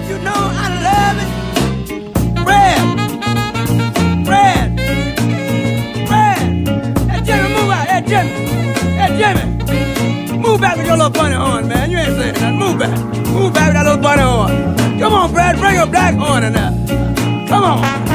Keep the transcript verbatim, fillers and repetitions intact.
you know I love it. Red, red, red. Hey, Jimmy, move out. Hey, Jimmy. Hey, Jimmy. Move back with your little bunny horn, man. You ain't saying nothing. Move back. Move back with that little bunny horn. Come on, Brad. Bring your black horn in there. Come on.